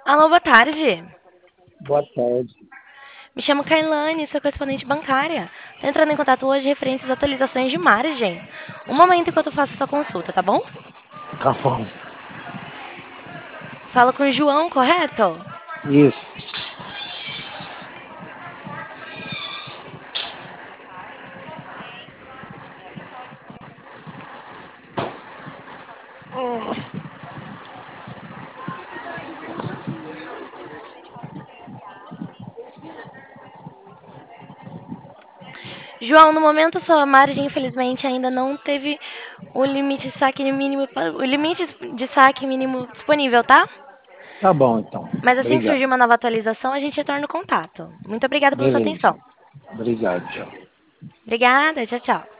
Alô, boa tarde. Boa tarde. Me chamo Kailane, sou correspondente bancária. Tô entrando em contato hoje referente às atualizações de margem. Um momento enquanto eu faço sua consulta, tá bom? Tá bom. Falo com o João, correto? Isso. João, no momento sua margem infelizmente ainda não teve o limite de saque mínimo disponível, tá? Tá bom, então. Mas assim que Obrigado. surgir uma nova atualização, a gente retorna o contato. Muito obrigada pela sua Beleza. atenção. Obrigado, tchau. Obrigada, tchau, tchau.